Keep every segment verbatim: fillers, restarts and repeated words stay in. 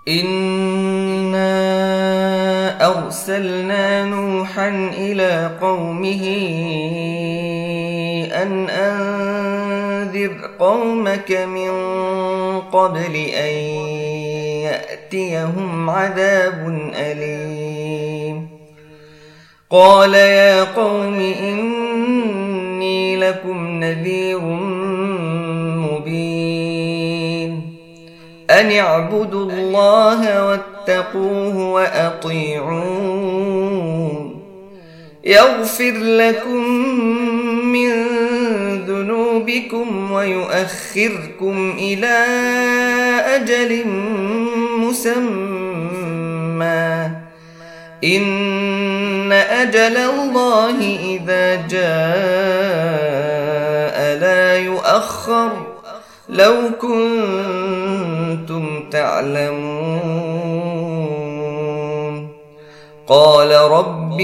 إنا أرسلنا نوحا إلى قومه أن أنذر قومك من قبل أن يأتيهم عذاب أليم. قال يا قوم إني لكم نذير مبين أن اعبدوا الله واتقوه وأطيعون يغفر لكم من ذنوبكم ويؤخركم إلى أجل مسمى إن أجل الله إذا جاء لا يؤخر لو كنتم تعلمون. قال رب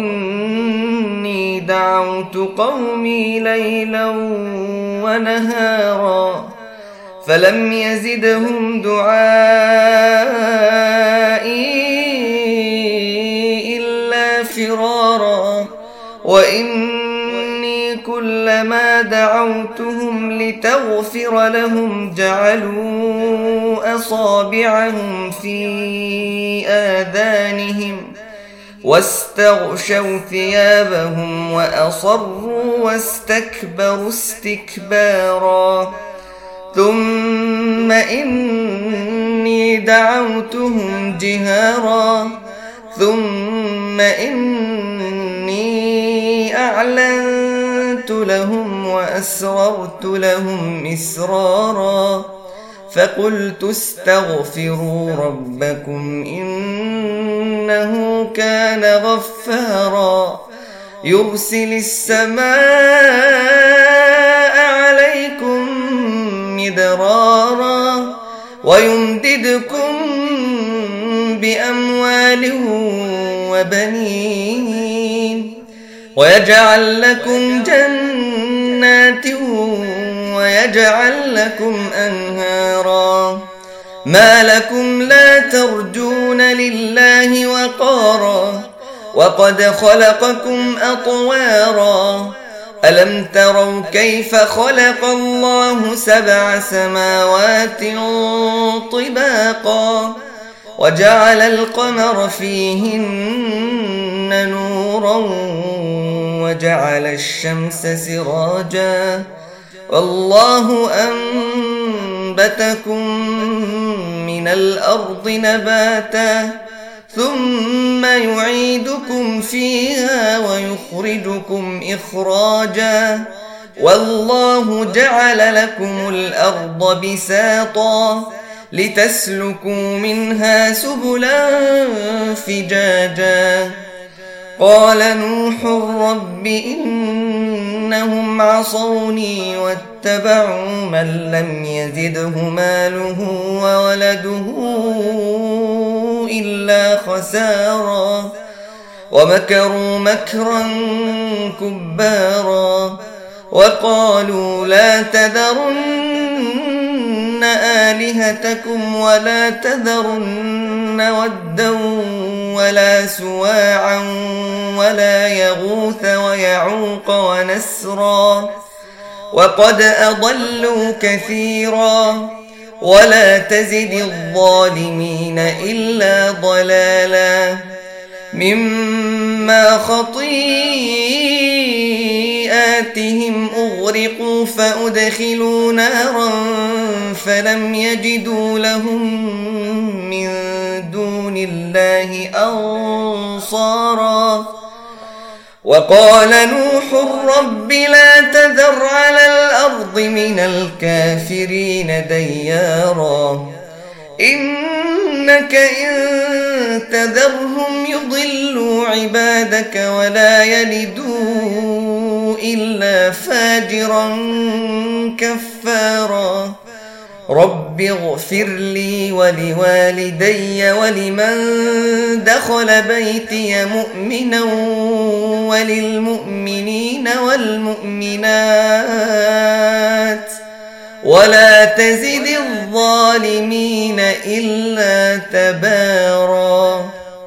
إني دعوت قومي ليلا ونهارا فلم يزدهم دعائي إلا فرارا وإني كلما دعوتهم لتغفر لهم جعلوا أصابعهم في آذانهم واستغشوا ثيابهم وأصروا واستكبروا استكبارا ثم إني دعوتهم جهارا ثم إني أعلنت لهم وأسررت لهم إسرارا فقلت استغفروا ربكم إنه كان غفارا يرسل السماء عليكم مدرارا ويمددكم بأموال وبنين ويجعل لكم جنات ويجعل لكم أنهارا ما لكم لا ترجون لله وقارا وقد خلقكم أطوارا ألم تروا كيف خلق الله سبع سماوات طباقا وجعل القمر فيهن نورا وجعل الشمس سراجا والله أنبتكم من الأرض نباتا ثم يعيدكم فيها ويخرجكم إخراجا والله جعل لكم الأرض بساطا لتسلكوا منها سبلا فجاجا. قال نوح رب إنهم عصوني واتبعوا من لم يزده ماله وولده إلا خسارا ومكروا مكرا كبارا وقالوا لا تذرن آلهتكم ولا تذرن ودا ولا سواعا ولا يغوث ويعوق ونسرا وقد أضلوا كثيرا ولا تزد الظالمين إلا ضلالا مما خطيئاتهم أغرقوا فأدخلوا نارا فلم يجدوا لهم من دون الله أنصارا. وقال نوح رب لا تذر على الأرض من الكافرين ديارا إنك إن تذرهم يضلوا عبادك ولا يلدوا إلا فاجرا كفارا. رب اغفر لي ولوالدي ولمن دخل بيتي مؤمنا وللمؤمنين والمؤمنات ولا تزد الظالمين إلا تبارا.